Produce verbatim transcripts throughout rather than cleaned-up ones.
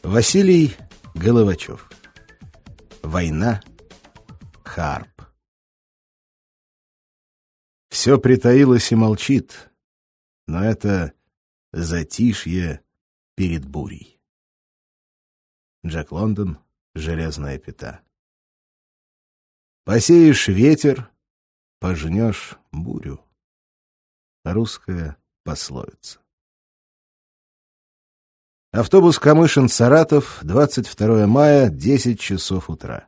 Василий Головачев. Война. Харп. Все притаилось и молчит, но это затишье перед бурей. Джек Лондон. Железная пята. Посеешь ветер, пожнешь бурю. Русская пословица. Автобус Камышин-Саратов, двадцать второе мая, десять часов утра.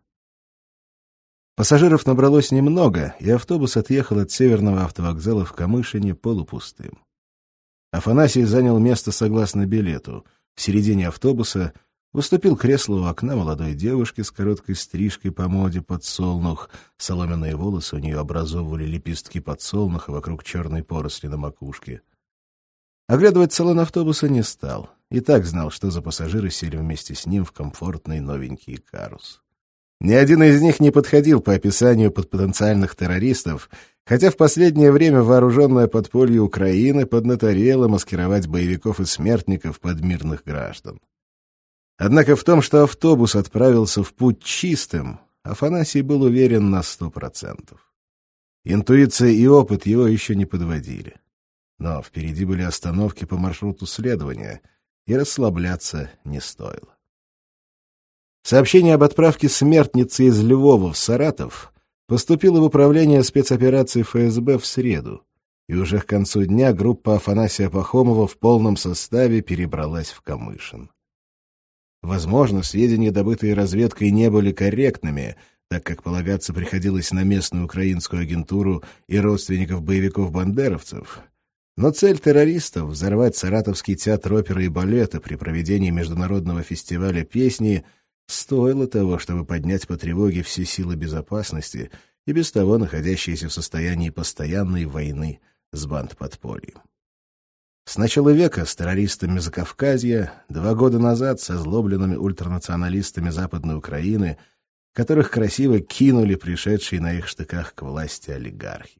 Пассажиров набралось немного, и автобус отъехал от северного автовокзала в Камышине полупустым. Афанасий занял место согласно билету. В середине автобуса уступил кресло у окна молодой девушке с короткой стрижкой по моде подсолнух. Соломенные волосы у нее образовывали лепестки подсолнуха вокруг черной поросли на макушке. Оглядывать салон автобуса не стал. И так знал, что за пассажиры сели вместе с ним в комфортный новенький «Карус». Ни один из них не подходил по описанию под потенциальных террористов, хотя в последнее время вооруженное подполье Украины поднаторело маскировать боевиков и смертников под мирных граждан. Однако в том, что автобус отправился в путь чистым, Афанасий был уверен на сто процентов. Интуиция и опыт его еще не подводили. Но впереди были остановки по маршруту следования, и расслабляться не стоило. Сообщение об отправке смертницы из Львова в Саратов поступило в управление спецопераций эф эс бэ в среду, и уже к концу дня группа Афанасия Пахомова в полном составе перебралась в Камышин. Возможно, сведения, добытые разведкой, не были корректными, так как полагаться приходилось на местную украинскую агентуру и родственников боевиков-бандеровцев. Но цель террористов — взорвать Саратовский театр оперы и балета при проведении международного фестиваля песни — стоило того, чтобы поднять по тревоге все силы безопасности и без того находящиеся в состоянии постоянной войны с бандподпольем. С начала века с террористами Закавказья, два года назад с озлобленными ультранационалистами Западной Украины, которых красиво кинули пришедшие на их штыках к власти олигархи.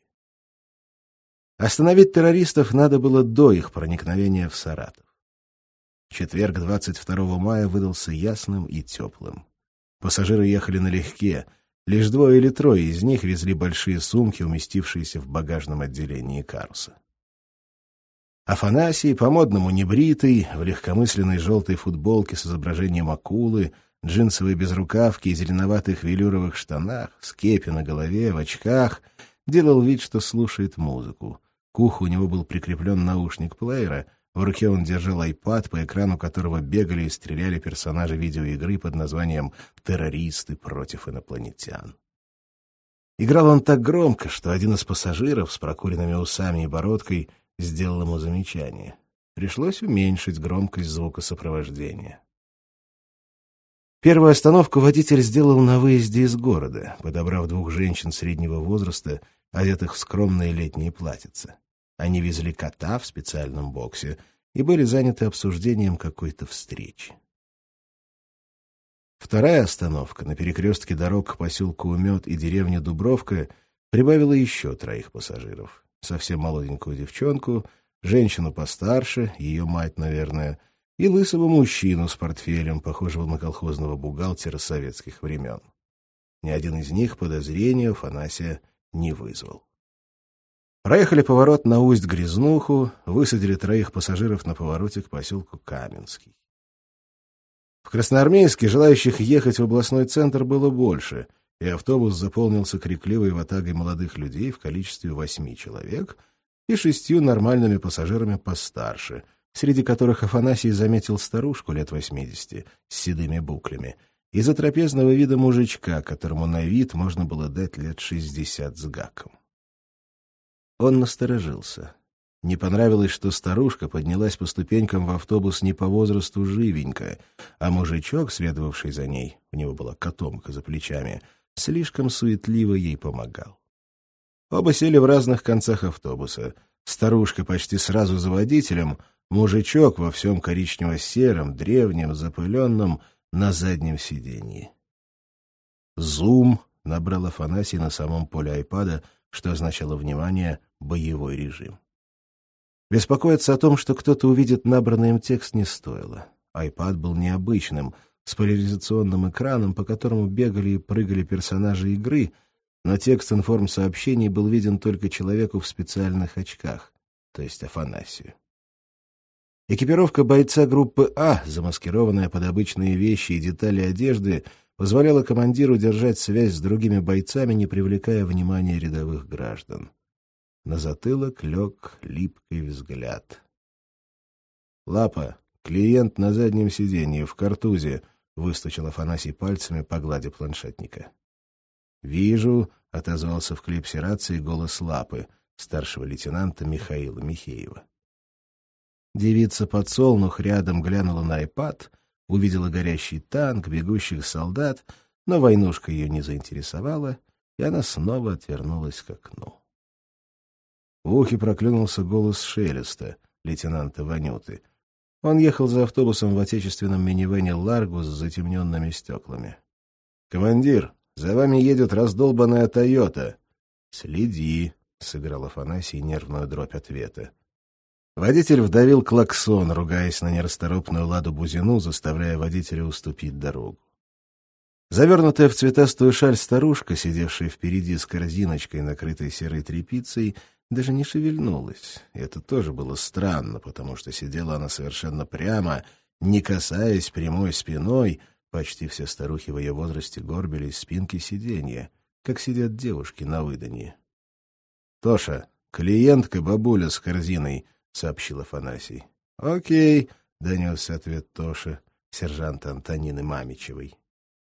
Остановить террористов надо было до их проникновения в Саратов. Четверг, двадцать второго мая, выдался ясным и теплым. Пассажиры ехали налегке, лишь двое или трое из них везли большие сумки, уместившиеся в багажном отделении «Каруса». Афанасий, по-модному небритый, в легкомысленной желтой футболке с изображением акулы, джинсовой безрукавке и зеленоватых велюровых штанах, с кепи на голове, в очках, делал вид, что слушает музыку. К уху у него был прикреплен наушник плеера, в руке он держал айпад, по экрану которого бегали и стреляли персонажи видеоигры под названием «Террористы против инопланетян». Играл он так громко, что один из пассажиров с прокуренными усами и бородкой сделал ему замечание. Пришлось уменьшить громкость звукосопровождения. Первую остановку водитель сделал на выезде из города, подобрав двух женщин среднего возраста, одетых в скромные летние платьица. Они везли кота в специальном боксе и были заняты обсуждением какой-то встречи. Вторая остановка на перекрестке дорог к поселку Умет и деревне Дубровка прибавила еще троих пассажиров. Совсем молоденькую девчонку, женщину постарше, ее мать, наверное, и лысого мужчину с портфелем, похожего на колхозного бухгалтера советских времен. Ни один из них подозрения Афанасия не вызвал. Проехали поворот на Усть-Грязнуху, высадили троих пассажиров на повороте к поселку Каменский. В Красноармейске желающих ехать в областной центр было больше, и автобус заполнился крикливой ватагой молодых людей в количестве восьми человек и шестью нормальными пассажирами постарше, среди которых Афанасий заметил старушку лет восьмидесяти с седыми буклями и затрапезного вида мужичка, которому на вид можно было дать лет шестьдесят с гаком. Он насторожился. Не понравилось, что старушка поднялась по ступенькам в автобус не по возрасту живенько, а мужичок, следовавший за ней, у него была котомка за плечами, слишком суетливо ей помогал. Оба сели в разных концах автобуса. Старушка почти сразу за водителем, мужичок во всем коричнево-сером, древнем, запыленном, на заднем сиденье. «Зум» набрал Афанасий на самом поле айпада, что означало внимание, боевой режим. Беспокоиться о том, что кто-то увидит набранный им текст, не стоило. iPad был необычным, с поляризационным экраном, по которому бегали и прыгали персонажи игры, но текст информсообщений был виден только человеку в специальных очках, то есть Афанасию. Экипировка бойца группы А, замаскированная под обычные вещи и детали одежды, позволяла командиру держать связь с другими бойцами, не привлекая внимания рядовых граждан. На затылок лег липкий взгляд. «Лапа, клиент на заднем сиденье, в картузе», — выстучил Афанасий пальцами по глади планшетника. «Вижу», — отозвался в клипсе рации голос Лапы, старшего лейтенанта Михаила Михеева. Девица-подсолнух рядом глянула на iPad, увидела горящий танк, бегущих солдат, но войнушка ее не заинтересовала, и она снова отвернулась к окну. В ухе проклюнулся голос Шелеста, лейтенанта Ванюты. Он ехал за автобусом в отечественном минивэне «Ларгус» с затемненными стеклами. «Командир, за вами едет раздолбанная «Тойота». «Следи», — сыграл Афанасий нервную дробь ответа. Водитель вдавил клаксон, ругаясь на нерасторопную Ладу Бузину, заставляя водителя уступить дорогу. Завернутая в цветастую шаль старушка, сидевшая впереди с корзиночкой, накрытой серой тряпицей, даже не шевельнулась. И это тоже было странно, потому что сидела она совершенно прямо, не касаясь прямой спиной. Почти все старухи в ее возрасте горбились спинки сиденья, как сидят девушки на выданье. — Тоша, клиентка бабуля с корзиной, — сообщил Афанасий. — Окей, — донесся ответ Тоши, сержанта Антонины Мамичевой.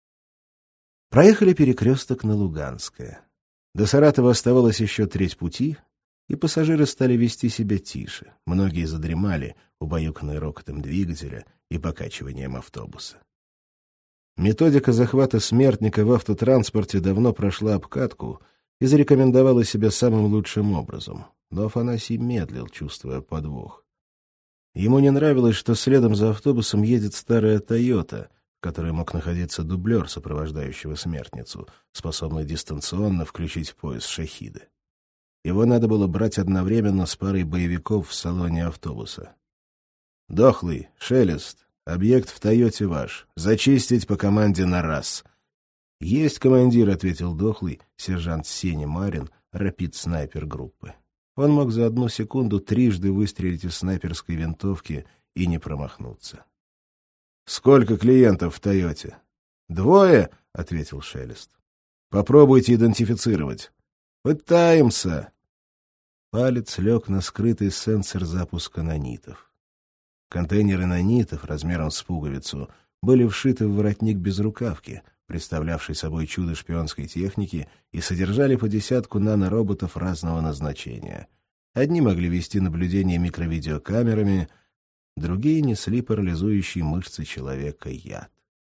Проехали перекресток на Луганское. До Саратова оставалось еще треть пути, и пассажиры стали вести себя тише. Многие задремали, убаюканные рокотом двигателя и покачиванием автобуса. Методика захвата смертника в автотранспорте давно прошла обкатку и зарекомендовала себя самым лучшим образом. Но Афанасий медлил, чувствуя подвох. Ему не нравилось, что следом за автобусом едет старая «Тойота», в которой мог находиться дублер, сопровождающего смертницу, способный дистанционно включить в пояс шахида. Его надо было брать одновременно с парой боевиков в салоне автобуса. «Дохлый, Шелест, объект в «Тойоте» ваш. Зачистить по команде на раз». «Есть, командир», — ответил Дохлый, сержант Сеня Марин, рапид-снайпер группы. Он мог за одну секунду трижды выстрелить из снайперской винтовки и не промахнуться. «Сколько клиентов в «Тойоте»?» «Двое», — ответил Шелест. «Попробуйте идентифицировать». «Пытаемся». Палец лег на скрытый сенсор запуска нанитов. Контейнеры нанитов размером с пуговицу были вшиты в воротник безрукавки, представлявший собой чудо шпионской техники, и содержали по десятку нанороботов разного назначения. Одни могли вести наблюдение микровидеокамерами, другие несли парализующие мышцы человека яд.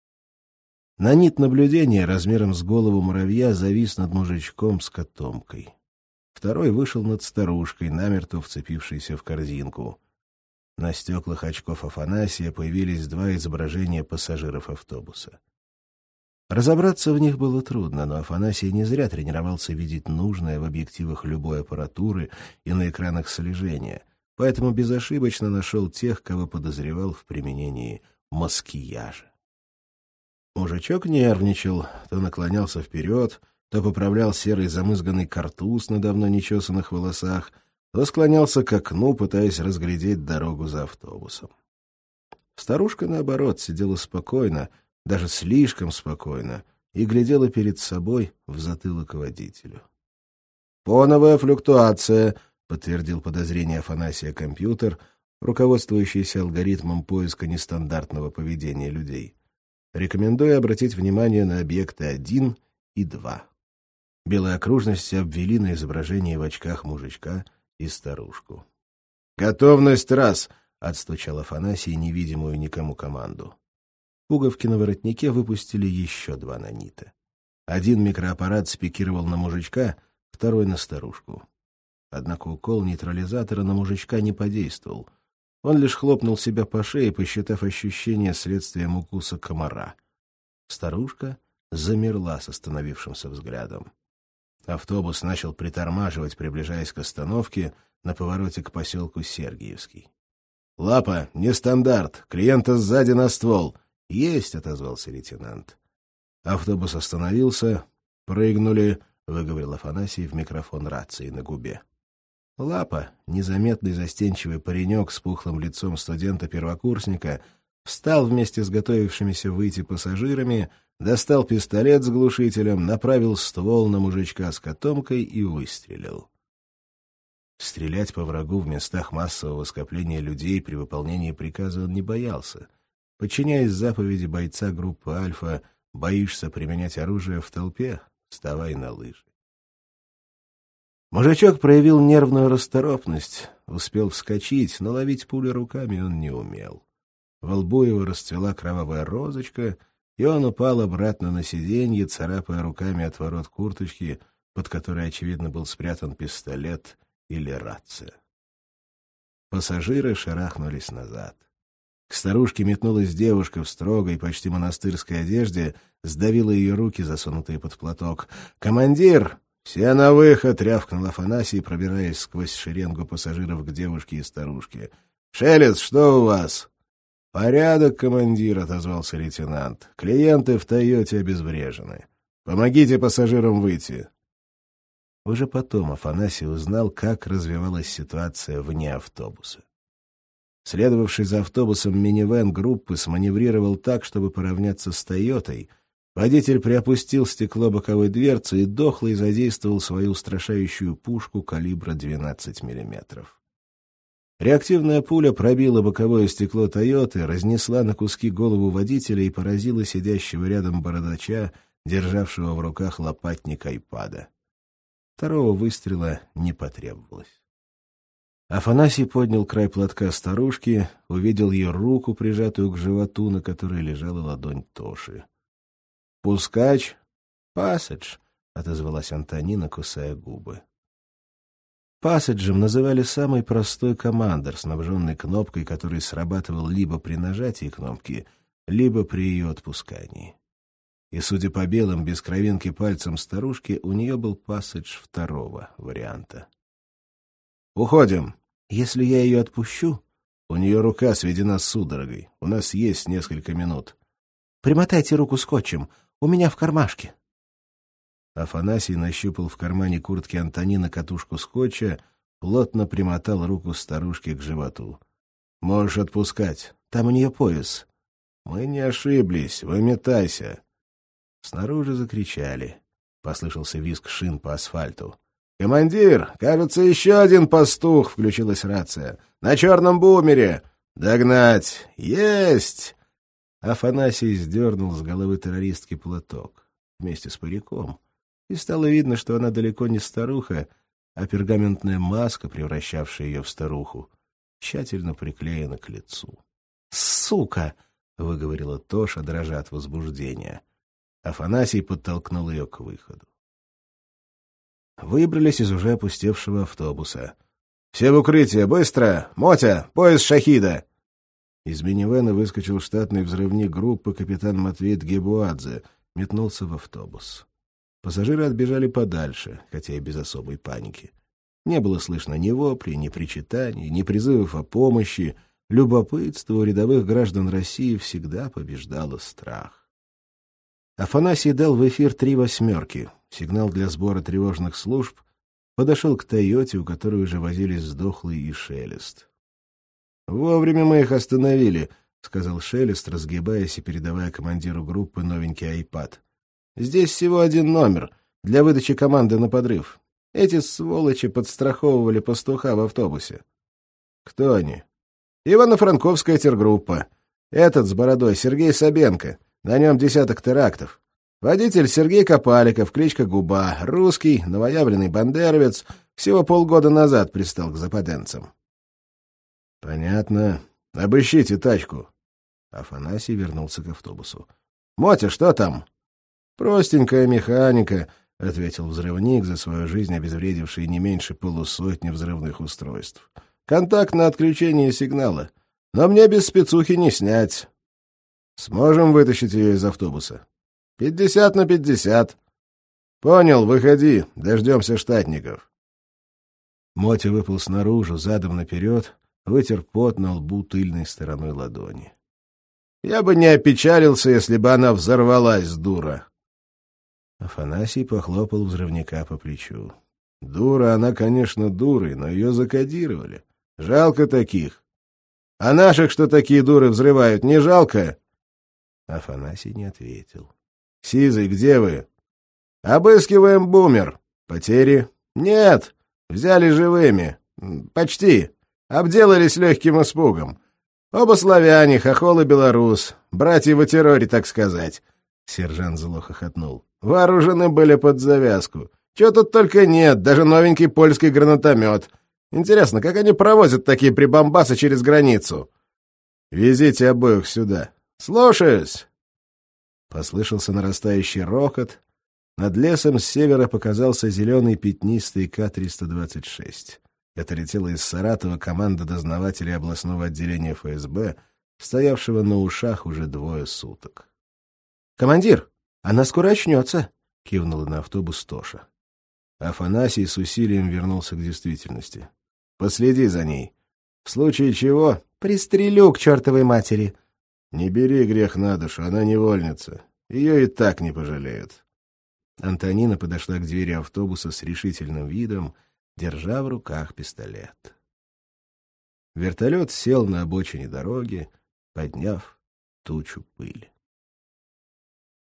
Нанит наблюдения размером с голову муравья завис над мужичком с котомкой. Второй вышел над старушкой, намертво вцепившейся в корзинку. На стеклах очков Афанасия появились два изображения пассажиров автобуса. Разобраться в них было трудно, но Афанасий не зря тренировался видеть нужное в объективах любой аппаратуры и на экранах слежения, поэтому безошибочно нашел тех, кого подозревал в применении маскияжа. Мужичок нервничал, то наклонялся вперед, то поправлял серый замызганный картуз на давно нечесанных волосах, то склонялся к окну, пытаясь разглядеть дорогу за автобусом. Старушка, наоборот, сидела спокойно, даже слишком спокойно, и глядела перед собой в затылок водителю. «Фоновая флюктуация», — подтвердил подозрение Афанасия компьютер, руководствующийся алгоритмом поиска нестандартного поведения людей. Рекомендую обратить внимание на объекты один и два. Белые окружности обвели на изображении в очках мужичка и старушку. «Готовность раз!» — отстучал Афанасий невидимую никому команду. Пуговки на воротнике выпустили еще два нанита. Один микроаппарат спикировал на мужичка, второй — на старушку. Однако укол нейтрализатора на мужичка не подействовал. Он лишь хлопнул себя по шее, посчитав ощущение следствием укуса комара. Старушка замерла с остановившимся взглядом. Автобус начал притормаживать, приближаясь к остановке на повороте к поселку Сергиевский. «Лапа, нестандарт. Клиента сзади на ствол». «Есть», — отозвался лейтенант. Автобус остановился. «Прыгнули», — выговорил Афанасий в микрофон рации на губе. Лапа, незаметный застенчивый паренек с пухлым лицом студента-первокурсника, встал вместе с готовившимися выйти пассажирами, достал пистолет с глушителем, направил ствол на мужичка с котомкой и выстрелил. Стрелять по врагу в местах массового скопления людей при выполнении приказа он не боялся. Подчиняясь заповеди бойца группы «Альфа», боишься применять оружие в толпе — вставай на лыжи. Мужичок проявил нервную расторопность, успел вскочить, но ловить пули руками он не умел. Во лбу его расцвела кровавая розочка, и он упал обратно на сиденье, царапая руками отворот курточки, под которой, очевидно, был спрятан пистолет или рация. Пассажиры шарахнулись назад. К старушке метнулась девушка в строгой, почти монастырской одежде, сдавила ее руки, засунутые под платок. «Командир! Все на выход!» — рявкнул Афанасий, пробираясь сквозь шеренгу пассажиров к девушке и старушке. «Шелест, что у вас?» «Порядок, командир», — отозвался лейтенант. «Клиенты в «Тойоте» обезврежены. Помогите пассажирам выйти». Уже потом Афанасий узнал, как развивалась ситуация вне автобуса. Следовавший за автобусом минивэн группы сманеврировал так, чтобы поравняться с «Тойотой». Водитель приопустил стекло боковой дверцы и дохлый задействовал свою устрашающую пушку калибра двенадцать миллиметров. Реактивная пуля пробила боковое стекло «Тойоты», разнесла на куски голову водителя и поразила сидящего рядом бородача, державшего в руках лопатник айпада. Второго выстрела не потребовалось. Афанасий поднял край платка старушки, увидел ее руку, прижатую к животу, на которой лежала ладонь Тоши. «Пускач?» «Пассадж», — отозвалась Антонина, кусая губы. Пассаджем называли самый простой командор, снабженный кнопкой, который срабатывал либо при нажатии кнопки, либо при ее отпускании. И, судя по белым, без кровинки пальцам старушки, у нее был пассадж второго варианта. «Уходим. Если я ее отпущу...» «У нее рука сведена судорогой. У нас есть несколько минут». «Примотайте руку скотчем. У меня в кармашке». Афанасий нащупал в кармане куртки Антонины катушку скотча, плотно примотал руку старушки к животу. «Можешь отпускать. Там у нее пояс». «Мы не ошиблись. Выметайся». Снаружи закричали. Послышался визг шин по асфальту. «Командир, кажется, еще один пастух!» — включилась рация. «На черном бумере! Догнать! Есть!» Афанасий сдернул с головы террористки платок вместе с париком, и стало видно, что она далеко не старуха, а пергаментная маска, превращавшая ее в старуху, тщательно приклеена к лицу. «Сука!» — выговорила Тоша, дрожа от возбуждения. Афанасий подтолкнул ее к выходу. Выбрались из уже опустевшего автобуса. «Все в укрытие! Быстро! Мотя! Поезд Шахида!» Из минивэна выскочил штатный взрывник группы капитан Матвей Гебуадзе, метнулся в автобус. Пассажиры отбежали подальше, хотя и без особой паники. Не было слышно ни воплей, ни причитаний, ни призывов о помощи. Любопытство у рядовых граждан России всегда побеждало страх. Афанасий дал в эфир три восьмерки, сигнал для сбора тревожных служб, подошел к «Тойоте», у которой уже возились Сдохлый и Шелест. «Вовремя мы их остановили», — сказал Шелест, разгибаясь и передавая командиру группы новенький айпад. «Здесь всего один номер для выдачи команды на подрыв. Эти сволочи подстраховывали пастуха в автобусе». «Кто они?» «Ивано-Франковская тергруппа. Этот с бородой Сергей Собенко. На нем десяток терактов. Водитель Сергей Копаликов, кличка Губа, русский, новоявленный бандеровец, всего полгода назад пристал к западенцам». «Понятно. Обыщите тачку». Афанасий вернулся к автобусу. «Мотя, что там?» «Простенькая механика», — ответил взрывник, за свою жизнь обезвредивший не меньше полусотни взрывных устройств. «Контакт на отключение сигнала. Но мне без спецухи не снять». «Сможем вытащить ее из автобуса?» «Пятьдесят на пятьдесят». «Понял, выходи, дождемся штатников». Мотя выпал снаружи, задом наперед, вытер пот на лбу тыльной стороной ладони. — Я бы не опечалился, если бы она взорвалась, дура. Афанасий похлопал взрывника по плечу. — Дура она, конечно, дурой, но ее закодировали. Жалко таких. А наших, что такие дуры взрывают, не жалко? Афанасий не ответил. — Сизый, где вы? — Обыскиваем бумер. Потери? — Нет. Взяли живыми. Почти. Обделались легким испугом. Оба славяне, хохол и белорус. Братья в терроре, так сказать. Сержант зло хохотнул. Вооружены были под завязку. Чего тут только нет, даже новенький польский гранатомет. Интересно, как они провозят такие прибамбасы через границу? Везите обоих сюда. Слушаюсь. Послышался нарастающий рокот. Над лесом с севера показался зеленый пятнистый К триста двадцать шесть. Это летела из Саратова команда дознавателей областного отделения эф эс бэ, стоявшего на ушах уже двое суток. — Командир, она скоро очнется, — кивнула на автобус Тоша. Афанасий с усилием вернулся к действительности. — Последи за ней. В случае чего... — Пристрелю к чертовой матери. — Не бери грех на душу, она невольница. Ее и так не пожалеют. Антонина подошла к двери автобуса с решительным видом, держа в руках пистолет. Вертолет сел на обочине дороги, подняв тучу пыли.